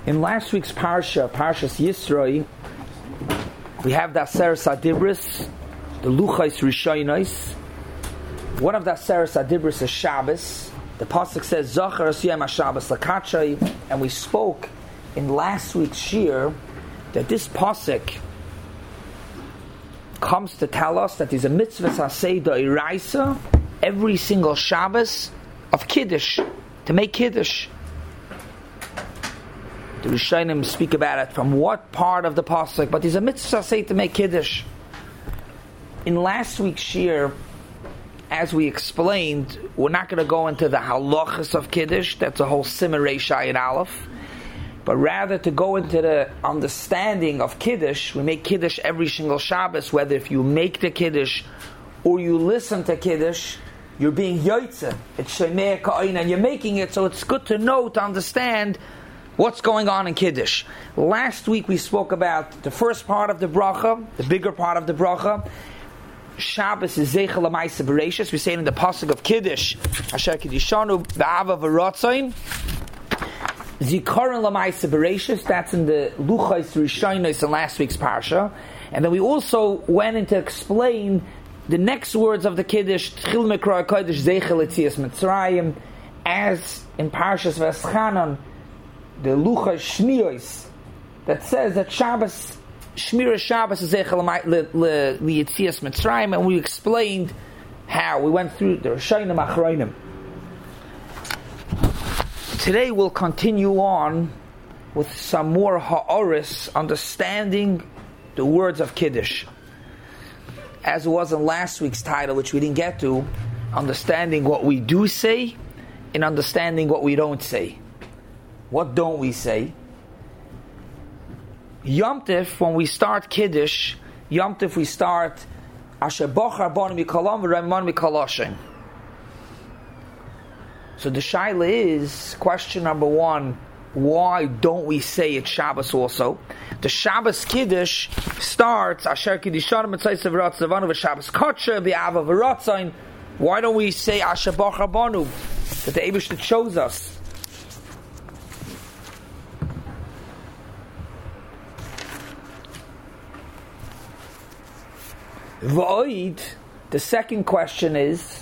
In last week's Parshas Yisro, we have the Aseres Adibris, the Luchos Rishonos. One of the Aseres Adibris is Shabbos. The pasuk says Zachar Yom HaShabbos Lakachay, and we spoke in last week's shir that this pasuk comes to tell us that there's a mitzvah sasei d'oraisa every single Shabbos of Kiddush, to make Kiddush. The Rishonim speak about it from what part of the pasuk, but there's a mitzvah sasei to make Kiddush. In last week's shir, as we explained, we're not going to go into the halachas of Kiddush, that's a whole Simon Reishai and Aleph, but rather to go into the understanding of Kiddush. We make Kiddush every single Shabbos, whether if you make the Kiddush or you listen to Kiddush, you're being Yotzeh. It's Shemei Ka'in, and you're making it, so it's good to know, to understand what's going on in Kiddush. Last week we spoke about the first part of the bracha, the bigger part of the bracha. Shabbos is Zeichel L'Maaseh Bereishis. We say it in the pasuk of Kiddush, Asher Kiddishanu B'Ava V'Rotzain. Zikaron L'Maaseh Bereishis. That's in the Luchos Rishonos in last week's parsha. And then we also went in to explain the next words of the Kiddush, Tchil Mikra Kodesh Zeichel L'Tzias Mitzrayim, as in Parshas V'Eschanan, the Luchos Shmios, that says that Shabbos, Shmira Shabbos is Zeichel L'Yitzias Mitzrayim, and we explained how. We went through the Rishonim Achronim. Today we'll continue on with some more ha'oris, understanding the words of Kiddush. As it was in last week's title, which we didn't get to, understanding what we do say and understanding what we don't say. What don't we say? Yom Tif, when we start Kiddush, Yom Tif we start Asher Bochar Banu Mikolam V'Raiman Mikoloshem. So the shaila is, question number one, why don't we say it Shabbos also? The Shabbos Kiddush starts Asher Kiddishanu Mitzayis V'Ratzavanu V'Shabbos Kotsher B'Ava V'Ratzain. Why don't we say Asher Bochar Banu, that the Eibishter chose us? V'oid, the second question is,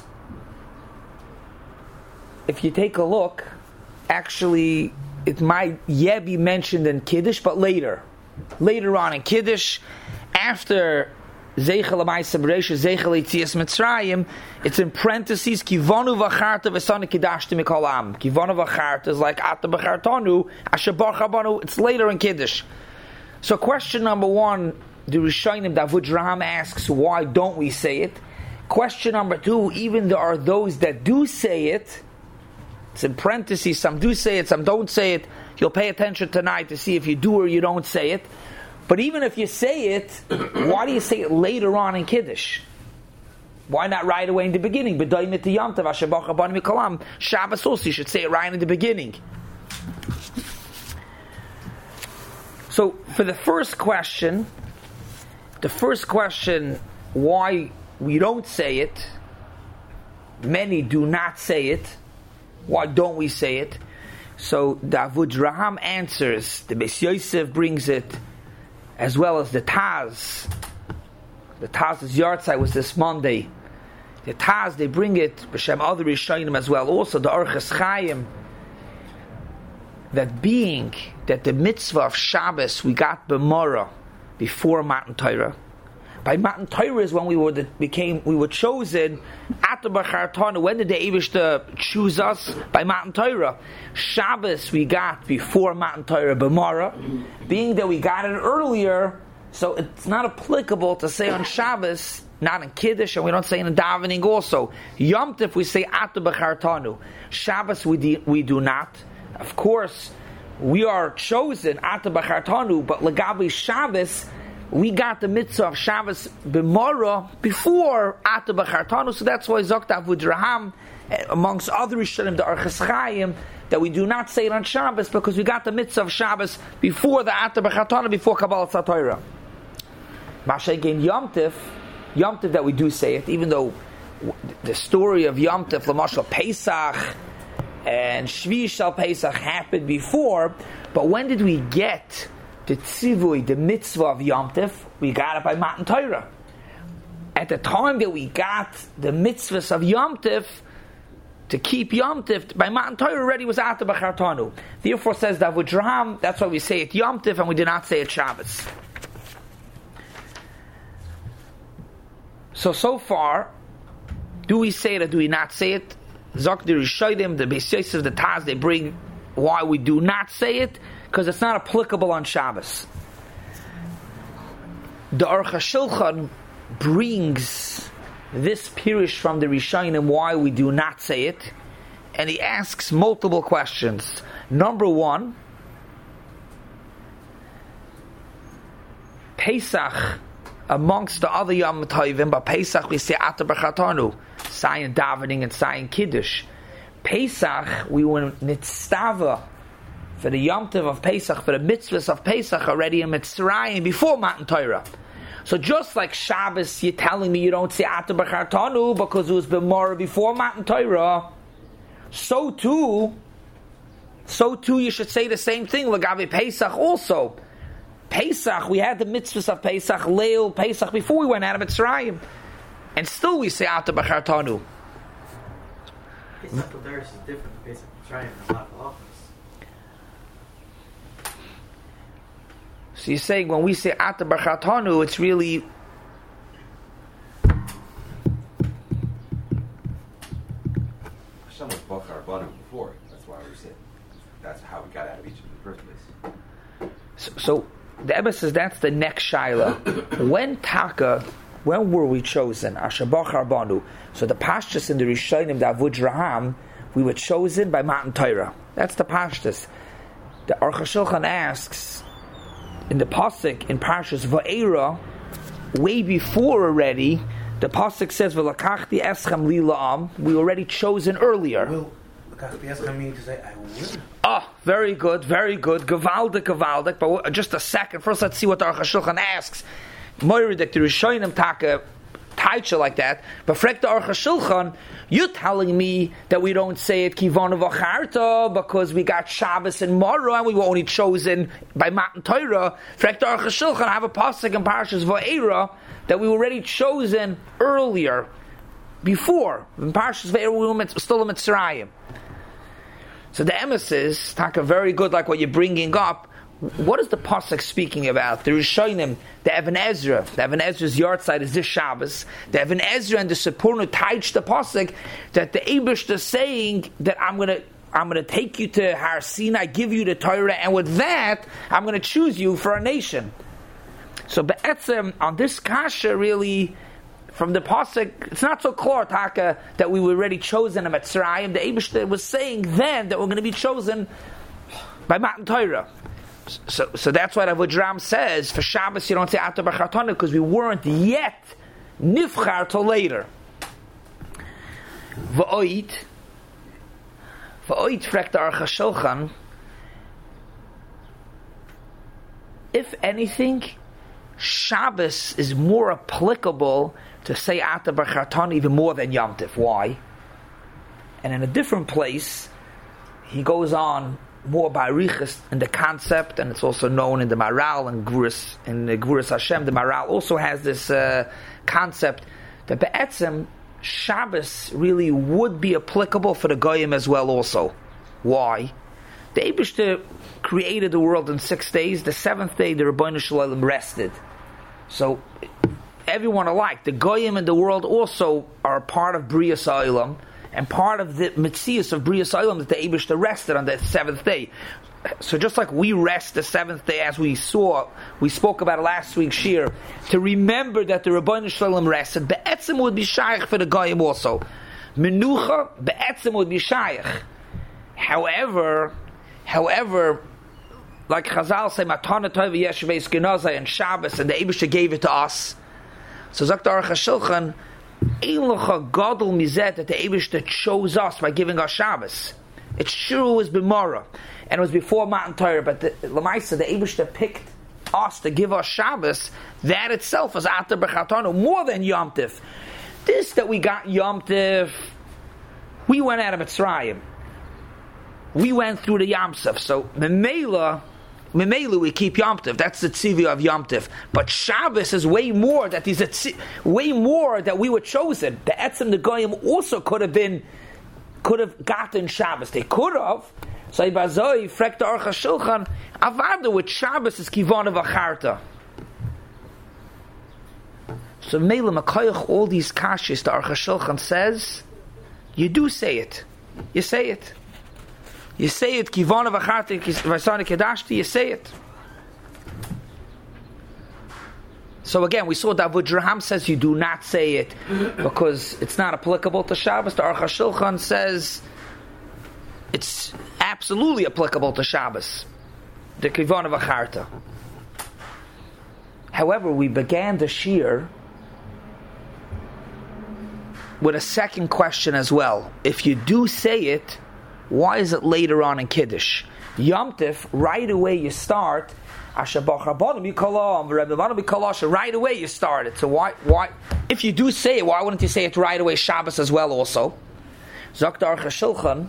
if you take a look, actually it might be mentioned in Kiddush, but later on in Kiddush, after Zeichel L'Maaseh Bereishis, Zeichel L'Yitzias Mitzrayim, it's in parentheses, Kivonu V'Charta V'Sani Kiddashti Mikol Am. Kivonu V'Charta is like Ata B'Chartanu, Asher Bochar Banu, it's later in Kiddush. So question number one, the Rishonim, Davud Raham asks, why don't we say it? Question number two, even there are those that do say it, it's in parentheses, some do say it, some don't say it. You'll pay attention tonight to see if you do or you don't say it. But even if you say it, why do you say it later on in Kiddush? Why not right away in the beginning? B'doimit Yom Tov, Asher Bochar Banu Mikolam. Shabbos also, you should say it right in the beginning. So, for the first question, why we don't say it, many do not say it, why don't we say it? So Davud Raham answers, the Beis Yosef brings it, as well as the Taz. The Taz's yahrzeit was this Monday. The Taz, they bring it, B'Shem other Rishonim as well, also the Orchos Chaim, that being that the mitzvah of Shabbos we got b'morah, before Matan Torah. By Matan Torah is when we were chosen. Ata B'Chartanu. When did the Eibishter choose us? By Matan Torah. Shabbos we got before Matan Torah b'morah. Being that we got it earlier, so it's not applicable to say on Shabbos, not in Kiddush, and we don't say in davening also. Yom Tif we say Ata B'Chartanu. Shabbos we do not. Of course, we are chosen Ata B'Chartanu, but Lagabi Shabbos, we got the mitzvah of Shabbos b'morah before Ata B'Chartanu, so that's why Zok Davud Raham, amongst other Rishonim, the Orchos Chaim, that we do not say it on Shabbos because we got the mitzvah of Shabbos before the Ata B'Chartanu, before Kabbalas HaTorah. Masha'kein Yom Tif that we do say it, even though the story of Yom Tif, L'mashal Pesach, and Shvi Shal Pesach happened before, but when did we get the tzivui, the mitzvah of Yom Tif? We got it by Matan Torah. At the time that we got the mitzvahs of Yom Tif, to keep Yom Tif, by Matan Torah already was Ata B'Chartanu. Therefore says the Avudraham, that's why we say it Yom Tif and we did not say it Shabbos. So far, do we say it or do we not say it? Zok the Rishonim, the Beis Yosef, the Taz, they bring why we do not say it, because it's not applicable on Shabbos. The Aruch HaShulchan brings this pirush from the Rishonim why we do not say it, and he asks multiple questions. Number one, Pesach, amongst the other Yom Tovim, but Pesach we say Ata B'Chartanu, Sayin Davening and Sayin Kiddush. Pesach, we were Nitztava for the Yom Tov of Pesach, for the mitzvahs of Pesach already in Mitzrayim before Matan Torah. So just like Shabbos, you're telling me you don't say Ata B'Chartanu because it was B'morah before Matan Torah, so too you should say the same thing L'gavi Pesach also. Pesach, we had the mitzvahs of Pesach, Leil Pesach, before we went out of Mitzrayim. And still we say Ata B'Chartanu. Pesach L'Daris is different from Pesach Mitzrayim in a lot of halachas. So you're saying when we say Ata B'Chartanu, it's really... Hashem was Bachar Banu before. That's why we said that's how we got out of Egypt in the first place. So the Rebbe says that's the next shaila. When were we chosen? Asher Bachar Banu. So the pashtus in the Rishonim, the Avudraham, we were chosen by Matan Torah. That's the pashtus. The Aruch HaShulchan asks in the pasuk in Parshas Va'era, way before already, the pasuk says V'lakachti eschem li la'am. We were already chosen earlier. Will Lakachti eschem mean to say I will? Oh, very good. Gewaldik. But just a second. First, let's see what the Aruch HaShulchan asks. Moiridik, the Rishonim taka taicha like that. But frek the Aruch HaShulchan, you're telling me that we don't say it kivonu v'charta because we got Shabbos and Morah and we were only chosen by Matan Torah. Frek the Aruch HaShulchan, I have a pasuk in Parshas Va'era that we were already chosen earlier, before. In Parshas Va'era we were still in Mitzrayim. So the emes is taka very good, like what you're bringing up. What is the pasuk speaking about? The Rishonim, the Even Ezra's yard side is this Shabbos. The Even Ezra and the Sepurnu teach the pasuk that the Eibush is saying that I'm gonna take you to Har Sinai, give you the Torah, and with that I'm gonna choose you for a nation. So be'etzem on this kasha really from the pasuk, it's not so clear taka that we were already chosen in Mitzrayim. The Eibush was saying then that we're going to be chosen by Matan Torah. So that's why Avudraham says for Shabbos you don't say Ata B'Chartanu because we weren't yet nifchar till later. V'oit frekt the Aruch HaShulchan. If anything, Shabbos is more applicable to say Ata B'Chartanu even more than Yom Tif. Why? And in a different place, he goes on more by Arichas in the concept, and it's also known in the Maral and the Gvuras Hashem. The Maral also has this concept that be'etzem Shabbos really would be applicable for the Goyim as well also. Why? The Eibishter created the world in 6 days. The 7th day, the Rebbeinu Shalom rested. So everyone alike, the Goyim in the world also are a part of Briyas Ha'olam, and part of the Metzius of Briyas Ha'olam that the Eibishter rested on the 7th day. So just like we rest the 7th day, as we spoke about last week's shir, to remember that the Rebbeinu Shalom rested, be'etzem would be shaykh for the Goyim also. Menucha, be'etzem would be shaykh. However, like Chazal say, Matana Tova Yeshvei Genazai and Shabbos, and the Eibishter gave it to us. So Zok the Aruch HaShulchan, Eilucha Gadol Mizet, that the Eibishter chose us by giving us Shabbos. It's true it was B'morah, and it was before Matan Torah, but the Lamaisa, the Eibishter picked us to give us Shabbos. That itself was Ata B'Chartanu, more than Yom Tif. This that we got Yom Tif, we went out of Mitzrayim. we went through the Yom Tov. So Memela we keep Yom Tov. That's the tzivia of Yom Tov. But Shabbos is way more that way more that we were chosen. The Etzem the Goyim also could have gotten Shabbos. They could have. So Ibazoi frekt the Aruch HaShulchan Avada with Shabbos is Kivana V'Charta. So Mela Makayach all these kashis the Aruch HaShulchan says you do say it. You say it. You say it, Kivana V'Charta V'Sana Kedashti, you say it. So again, we saw that Avudraham says you do not say it because it's not applicable to Shabbos. The Aruch HaShulchan says it's absolutely applicable to Shabbos. The Kivana V'Charta. However, we began the Shir with a second question as well. If you do say it, why is it later on in Kiddush? Yom Tov, right away you start. Right away you start it. So why? If you do say it, why wouldn't you say it right away Shabbos as well also? Zok the Aruch HaShulchan,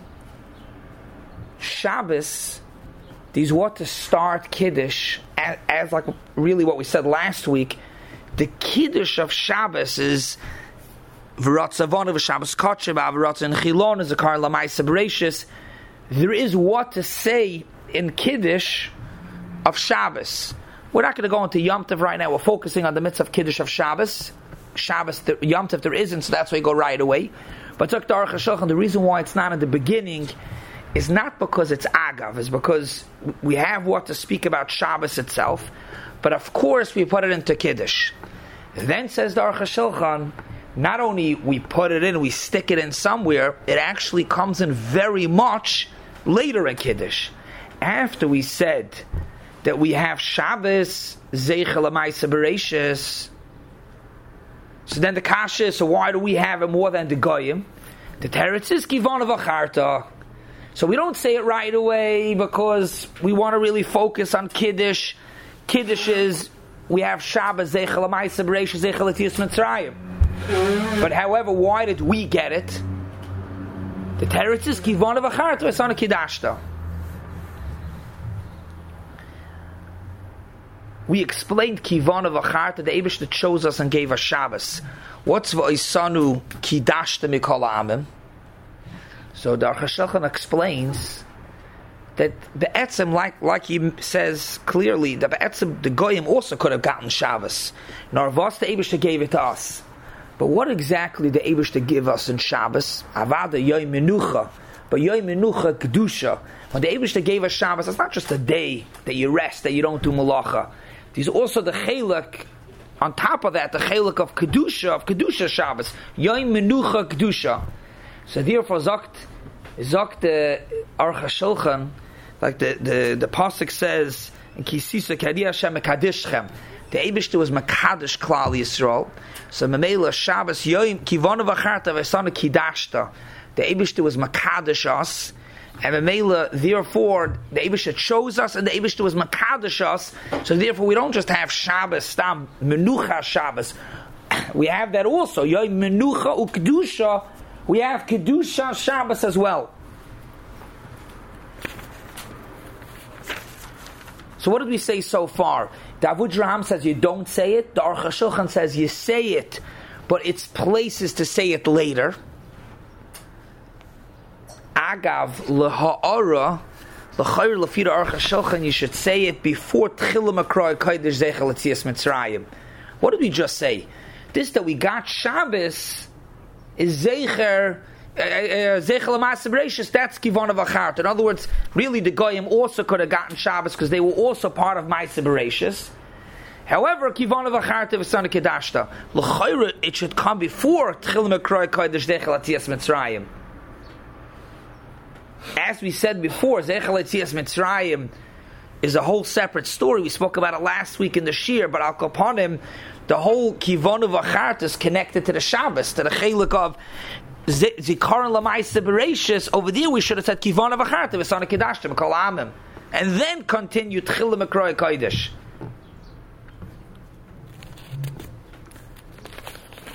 Shabbos, these what to start Kiddush, as like really what we said last week, the Kiddush of Shabbos is V'ratzavon of Shabbos Kotchev, V'ratzavon Chilon is a Kar Lamaisa Bereshis. There is what to say in Kiddush of Shabbos. We're not going to go into Yom Tov right now. We're focusing on the mitzvah of Kiddush of Shabbos. Yom Tov there isn't, so that's why you go right away. But Dr. Aruch HaShulchan, the reason why it's not in the beginning is not because it's Agav, it's because we have what to speak about Shabbos itself, but of course we put it into Kiddush. Then says the Aruch HaShulchan, not only we put it in, we stick it in somewhere, it actually comes in very much later in Kiddush. After we said that we have Shabbos, Zeichel Amaisa Bereshis, so then the Kasha is, so why do we have it more than the Goyim? The Teretz is Kivana V'Charta. So we don't say it right away because we want to really focus on Kiddush. Kiddush is, we have Shabbos, Zeichel Amaisa Bereshis, Zeichel Atiyas Mitzrayim. But however, why did we get it? The Teretz is Kivana V'Charta V'Sana Kidashta. We explained Kivana V'Charta, the Eibush that chose us and gave us Shabbos. What's V'Isanu Kidashta Mikol Ha'amim? So the Aruch HaShulchan explains that the Etzem, like he says clearly, the Etzem, the Goyim also could have gotten Shabbos. Nor was the Eibush that gave it to us. But what exactly the Eibush to give us in Shabbos? Avada Yom Menucha, but Yom Menucha Kedusha. When the Eibush that gave us Shabbos, it's not just a day that you rest, that you don't do Malacha. There's also the Chelak, on top of that, the Chelak of Kedusha Shabbos. Yom Menucha Kedusha. So therefore, Zokt the Aruch HaShulchan, like the pasuk says in Kisisa Kadi Hashem Mekadishchem. The Eibishter was Mekadosh Klal Yisrael. So Memela Shabbos Yoim Kivana V'Charta V'Sana Kidashta. The Eibishter was Mekadosh us, and Memela therefore the Eibishter chose us, and the Eibishter was Mekadosh us. So therefore we don't just have Shabbos Stam Menucha Shabbos. We have that also Yoim Menucha Ukedusha. We have Kedusha Shabbos as well. So what did we say so far? The Avudraham says you don't say it. The Aruch HaShulchan says you say it, but it's places to say it later. Agav leha'ara l'chayr lefi the Aruch HaShulchan, you should say it before Tchila Makroy Kodesh Zeichel Atzias Mitzrayim. What did we just say? This that we got Shabbos is Zeicher Amaisa Bereshis, that's Kivana V'Charta. In other words, really the Goyim also could have gotten Shabbos because they were also part of Maisa Bereshis. However, Kivana V'Charta V'Sana Kedashta. L'chayra, it should come before Tchil Mekroi Kodesh Zeichel Atzias Mitzrayim. As we said before, Zeichel Atzias Mitzrayim is a whole separate story. We spoke about it last week in the Shir, but Al Kaponim, the whole Kivana V'Charta is connected to the Shabbos, to the Chelik of Zikaron Lamaisa Bereshis. Over there we should have said Kivana V'Charta V'Sana Kedashta Mikol Ha'amim, and then continue Tchila Mekroi Kodesh.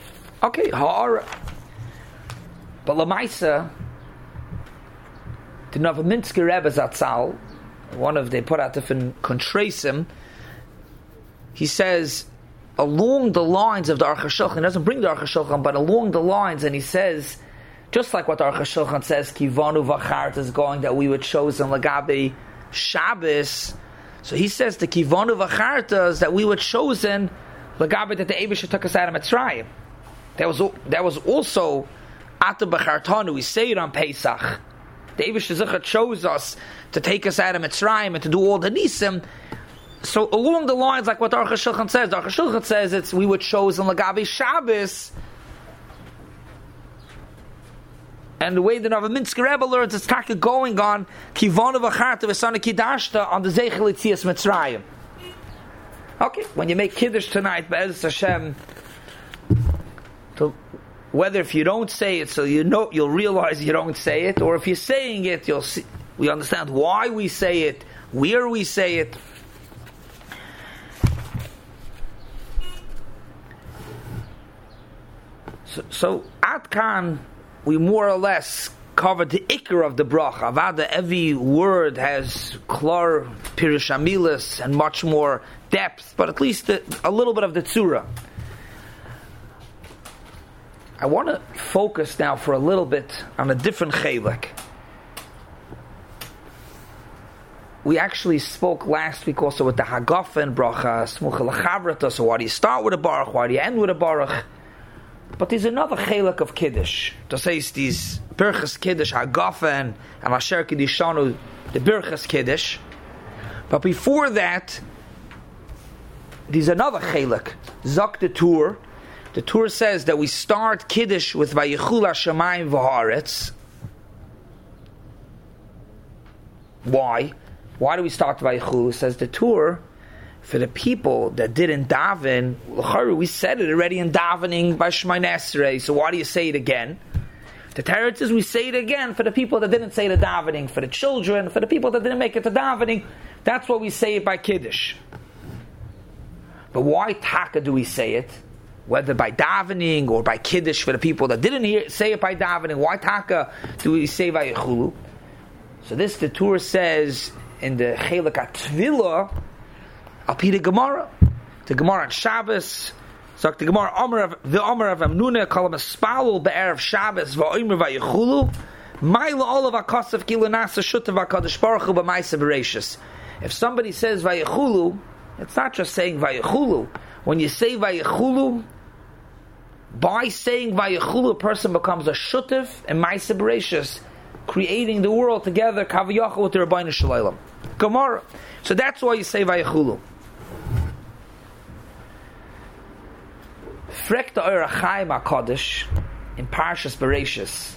Okay, Ha'ara. But Lamaisa, The Novominsker Rebbe Zatzal, they put out different kontresim, he says, along the lines of the Aruch HaShulchan, he doesn't bring the Aruch HaShulchan, but along the lines, and he says, just like what the Aruch HaShulchan says, Kivanu V'chart is going, that we were chosen Lagabi Shabbos. So he says the Kivanu V'chart is that we were chosen Lagabi, that the Eibusha took us out of Mitzrayim. That was also Ata B'chartanu. We say it on Pesach. The Eibusha Zechar chose us to take us out of Mitzrayim and to do all the Nisim. So along the lines, like what the Aruch HaShulchan says, the Aruch HaShulchan says we were chosen Lagabi Shabbos. And the way the Novominsker Rebbe learns, it's taka going on Kivanu V'charta V'sana Kidashta on the Zeichel Yitzias Mitzrayim. Okay, when you make Kiddush tonight, Be'ez Hashem, whether if you don't say it, so you'll realize you don't say it, or if you're saying it, we understand why we say it, where we say it. So Atkan, we more or less covered the ikar of the bracha. Avada, every word has klar, pirush amilis, and much more depth, but at least a little bit of the tzura. I want to focus now for a little bit on a different chelik. We actually spoke last week also with the Hagafa and bracha, smucha l'chavrata, so why do you start with a baruch, why do you end with a baruch? But there's another chelik of Kiddush. To say these Birchas Kiddush, Hagafen, and Asher Kiddishanu, the Birchas Kiddush. But before that, there's another chelik, Zok the Tur. The Tur says that we start Kiddush with Vayichul HaShamayim V'Haaretz. Why? Why do we start Vayichul? Says the Tur, for the people that didn't daven, we said it already in davening by Shemoneh Esrei, so why do you say it again? The teretz is we say it again for the people that didn't say the davening, for the children, for the people that didn't make it to davening. That's why we say it by Kiddush. But why taka do we say it? Whether by davening or by Kiddush for the people that didn't say it by davening, why taka do we say Vayichulu? So this the Torah says in the Chelek HaTfilah, Al Pi the Gemara. The Gemara on Shabbos, so the Gemara the Omer of Amnuna call him a spalul be'erev Shabbos va'omer vayichulu ma'ila olav hakasav kilu nasa shutav hakadosh baruch hu b'maisa bereishis. If somebody says vayichulu, it's not just saying vayichulu. When you say vayichulu, by saying vayichulu, a person becomes a shutav and maisa bereishis, creating the world together kaviyachol with the Rabbeinu Shalom. Gemara. So that's why you say vayichulu. Frek the Ohr HaChaim HaKadosh in Parshas Bereishis.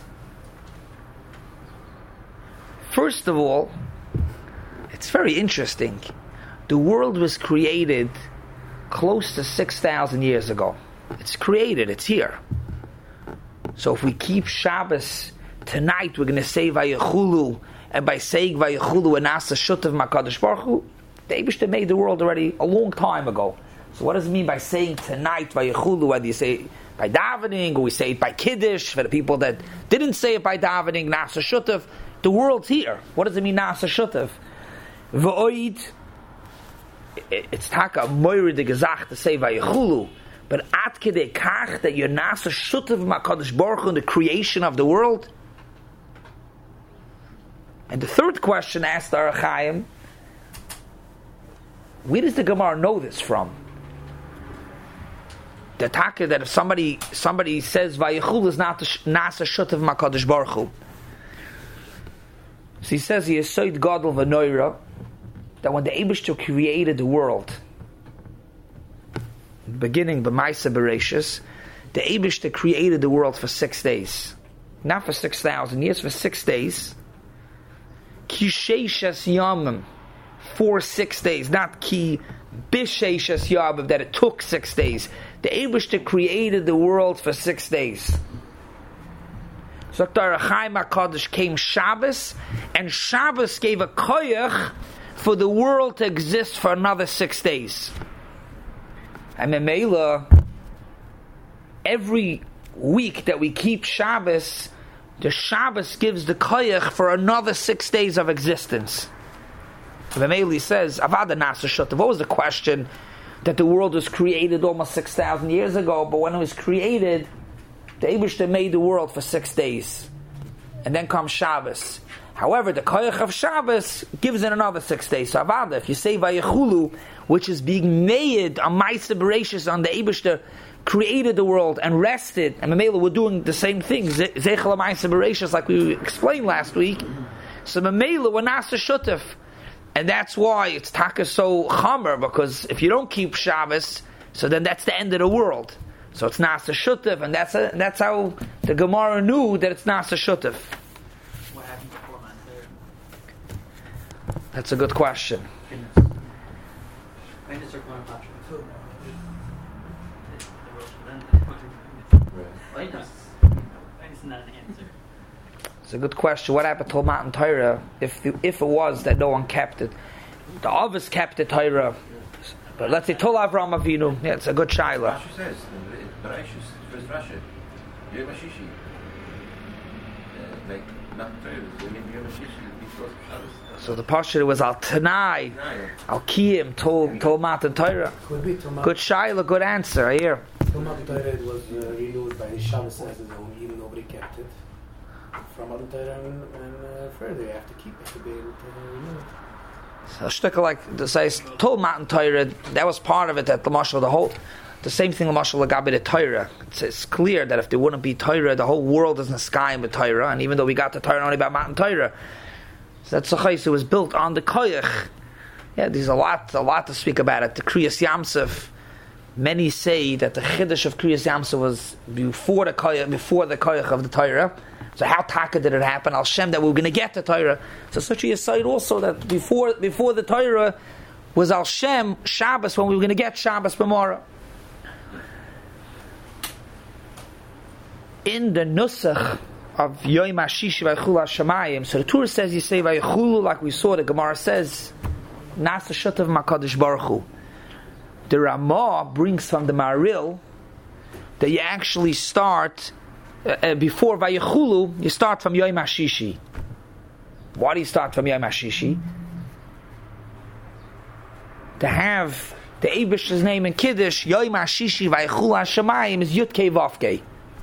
First of all, it's very interesting. The world was created close to 6,000 years ago. It's created, it's here. So if we keep Shabbos tonight, we're going to say Vayichulu, and by saying Vayichulu and Asa Shutav Makadosh Baruch Hu, the Eibishter made the world already a long time ago. So what does it mean by saying tonight Vayichulu? Whether you say it by davening or we say it by Kiddush, for the people that didn't say it by davening, Nasa Shutav, the world's here. What does it mean Nasa Shutav? V'oid, it's taka moira de gezach to say Vayichulu, but at kidei kach that you're Nasa Shutav Makadosh Baruch Hu in the creation of the world. And the third question asked Ohr HaChaim, where does the Gemara know this from? The taka that if somebody says Vayichul is not Nasa Shutav Makadosh Baruch Hu. So he says he is Soid Gadol V'Noira, that when the Eibishter created the world, beginning b'Maisa Bereishis, the Eibishter created the world for 6 days, not for 6,000 years, for 6 days. Ki sheishes yamim, for 6 days, not ki bisheishes yamim, that it took 6 days. The Eibishter created the world for 6 days. So Ohr HaChaim HaKadosh came Shabbos, and Shabbos gave a koyach for the world to exist for another 6 days. And Memela, every week that we keep Shabbos, the Shabbos gives the koyach for another 6 days of existence. V'meili says, Avada Nasa Shutav. What was the question? That the world was created almost 6,000 years ago, but when it was created, the Eibishter made the world for 6 days. And then comes Shabbos. However, the koyach of Shabbos gives it another 6 days. So Avada, if you say Vayechulu, which is being made on Ma'aseh Bereishis, on the Eibishter created the world and rested, and Mamela were doing the same thing, Zeichel Ma'aseh Bereishis, like we explained last week. So Mamela were Nasa Shutef. And that's why it's taka so chamer, because if you don't keep Shabbos, so then that's the end of the world. So it's Nasa Shutef, and that's how the Gemara knew that it's Nasa Shutef. What happened before Matzah? That's a good question. It's a good question. What happened to Matan Torah if it was that no one kept it? The Avos kept the Torah. But let's say Tol Avram Avinu. Yeah, it's a good shaila. Rashi says, Bereshis, first Rashi, Yom HaShishi. Like, not Torah, Yom HaShishi, because Shabbos. So the Pasha was Al Tanai, Al Kiyim, Tol Matan Torah. Good shaila, good answer. I hear. Tol Matan Torah was renewed by Shabbos as his own, even nobody kept it. From Matan Torah and further, you have to keep it to be able to renew it. So a shtickle like the says Tol Matan Torah, that was part of it. That the Mashal, the same thing the Mashal Lagabi the Torah. It's clear that if there wouldn't be Torah, the whole world is in the sky with Torah. And even though we got the Torah only about Matan Torah, so that's it was built on the koyach. Yeah, there's a lot to speak about it. The Kriyas Yamsuf. Many say that the Chiddush of Kriyas Yamsuf was before the koyach of the Torah. So how taka did it happen? Al Shem that we were going to get the Torah. So such a side also that before the Torah was Al Shem Shabbos when we were going to get Shabbos B'morah. In the Nusach of Yom HaShishi Vayechulu HaShamayim, so the Torah says you say Vayechulu like we saw. The Gemara says Nasa Shutav Makadosh Baruch Hu. The Ramah brings from the Maril that you actually start. Before Vayechulu, you start from Yom HaShishi. Why do you start from Yom HaShishi? To have the Eibishter's name in Kiddush, Yom HaShishi Vayechulu HaShamayim is Yud Kei Vav Kei.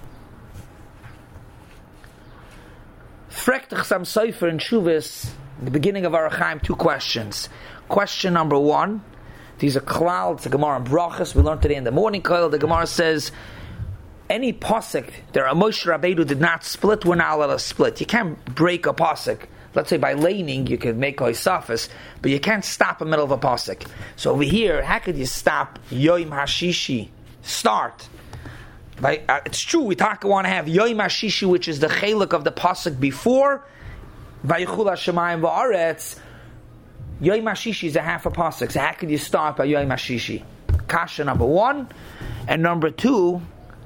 Frektach Sam Sofer in Shuvas, the beginning of Orach Chaim, 2 questions. Question number 1, these are klal, it's a Gemara in Brachas, we learned today in the morning koil, the Gemara says, any pasuk that Moshe Rabbeinu did not split, we're not allowed to split. You can't break a pasuk. Let's say by laning, you can make Hoysafis, but you can't stop in the middle of a pasuk. So over here, how could you stop Yom HaShishi? Start. It's true, we want to have Yom HaShishi, which is the chelik of the pasuk before Vayechulu HaShamayim Va'aretz. Yom HaShishi is a half a pasuk. So how could you start by Yom HaShishi? Kasha number 1. And number 2,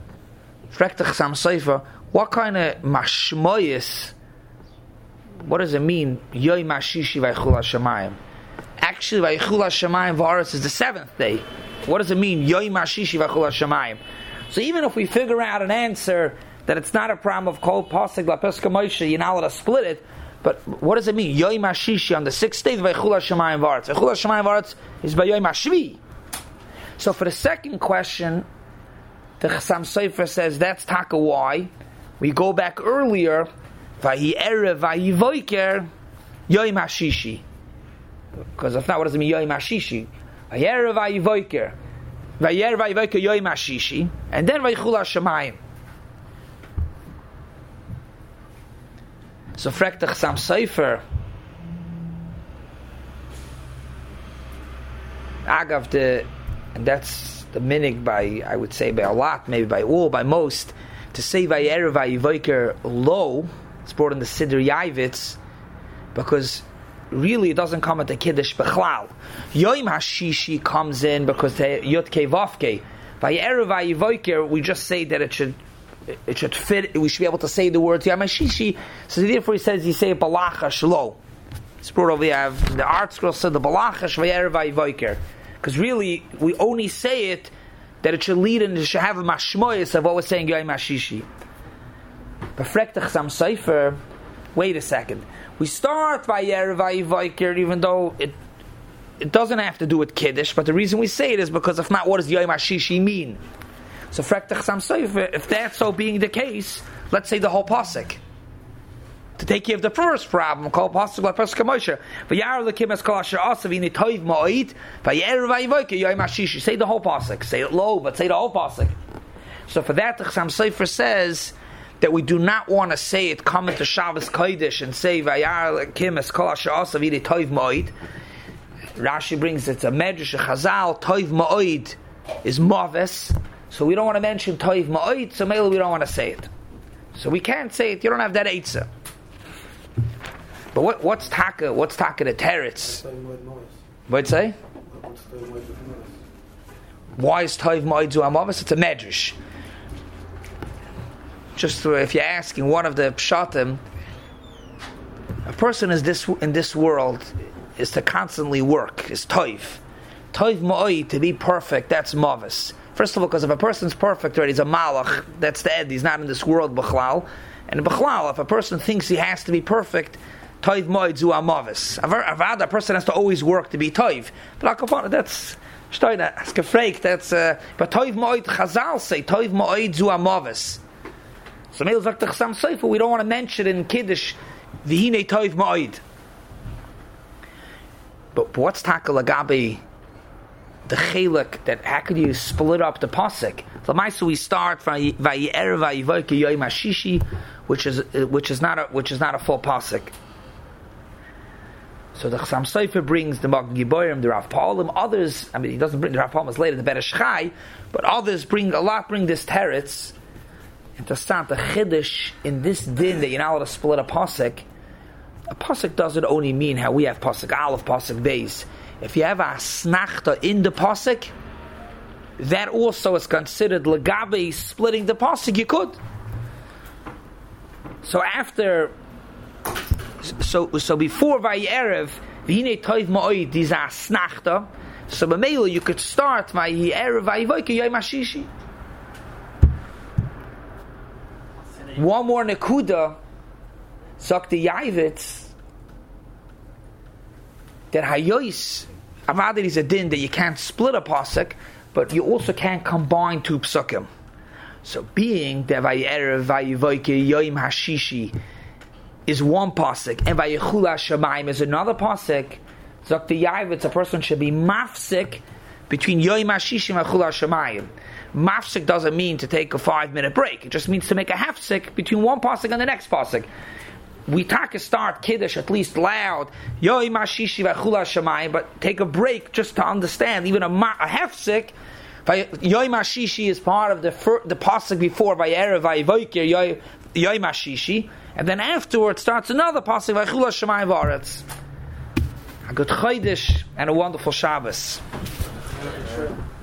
what kind of mashmoyis? What does it mean? Yom HaShishi Vayechulu HaShamayim. Actually, Vayechulu HaShamayim V'aretz is the 7th day. What does it mean? Yom HaShishi Vayechulu HaShamayim. So even if we figure out an answer that it's not a problem of kol pasuk lapeska Moshe, you're not allowed to split it. But what does it mean? Yom HaShishi on the 6th day Vayechulu HaShamayim V'aretz. Vayechulu HaShamayim V'aretz is by Yom HaShvi. So for the second question, the Chassam Sofer says that's taka why. We go back earlier, Vayi Erev Vayi Voiker Yom HaShishi. Because if not, what does it mean Yom HaShishi? Vayi Erev Vayi Voiker Vayi Erev Vayi Voiker Yom HaShishi, and then Vayechulu HaShamayim. So fragt the Chassam Sofer, Agav and that's the minig by, I would say by a lot, maybe by all, by most, to say Vayerev Vayivoker low. It's brought in the Siddur Yavitz, because really it doesn't come at the Kiddush Bechlal. Yom HaShishi comes in because the Yud Kei Vav Kei. Vayerev Vayivoker, we just say that it should fit, we should be able to say the words Yom HaShishi, so therefore he says, you say Balachash low. It's brought over, we have the art scroll said the Balachash Vayerev Vayivoker. Because really, we only say it that it should lead and it should have a mashmoyis of what we're saying Yom HaShishi. Befrektach Sam Sefer. Wait a second. We start by Erev Vayivoker, even though it doesn't have to do with Kiddush, but the reason we say it is because if not, what does Yom HaShishi mean? So Frektach Sam Sefer, if that's so being the case, let's say the whole pasuk. To take care of the first problem, called pasuk like pasuk Moshe. V'yar lekim es kol asher asav ini toiv ma'id v'yerev vayivoker Yom HaShishi. Say the whole pasuk. Say it low, but say the whole pasuk. So for that, the Chassam Sofer says that we do not want to say it coming to Shabbos Kodesh and say v'yar lekim es kol asher asav ini toiv ma'id. Rashi brings it's a medrash a Chazal toiv ma'id is maves. So we don't want to mention toiv ma'id. So maybe we don't want to say it. So we can't say it. You don't have that eitzah. But what's taka? What's taka the teretz? What'd say? Why is toiv ma'id zu amavis? It's a medrash. Just if you're asking one of the pshatim, a person is in this world is to constantly work. Is toiv ma'id to be perfect? That's mavis. First of all, because if a person's perfect already, he's a malach. That's the ed. He's not in this world b'chlal. And b'chlal, if a person thinks he has to be perfect, toiv ma'id zu amavis. Avad, a person has to always work to be toiv. But that's Steiner, it's gefragt. That's but toiv ma'id Chazal say toiv ma'id zu amavis. So Meil sagt the Chassam Sofer, we don't want to mention in Kiddush v'hinei toiv ma'id. But what's taka lagabi? The chelik that how could you split up the pasuk? L'maisa we start from Vayerev Vayivoker Yom HaShishi, which is not a full pasuk. So the Chassam Sofer brings the Magen Giborim, the Rav Paulim, others. I mean, he doesn't bring the Rav Paulim is later, the Beresh Chai, but others bring this teretz. And to start the chiddush in this din that you're not allowed to split a pasuk. A pasuk doesn't only mean how we have pasuk aleph, pasuk beis. If you have a snachta in the pasuk, that also is considered legabe splitting the pasuk. You could. So before Vayerev, v'hinei toiv ma'id, these are snachta. So b'meila you could start Vayerev Vayivoker Yom HaShishi. One more nekuda, Zakti Yavitz, that hayois, avad is a din that you can't split a pasuk, but you also can't combine two psukim. So being that Vayerev Vayivoker Yom HaShishi is one pasuk, and Vayechul HaShamayim is another pasuk, Zakti Yavitz, a person should be mafsik between Yom HaShishi and Vayechul HaShamayim. Mafsik doesn't mean to take a 5-minute break. It just means to make a hafsik between one pasuk and the next pasuk. We start Kiddush at least loud, Yom HaShishi v'chul HaShamayim, but take a break just to understand. Even a hafsik, Yom HaShishi is part of the pasuk before Vayerev Vayivoker Yom HaShishi, and then afterwards starts another pasuk v'chul HaShamayim v'aretz. A good Chodesh and a wonderful Shabbos.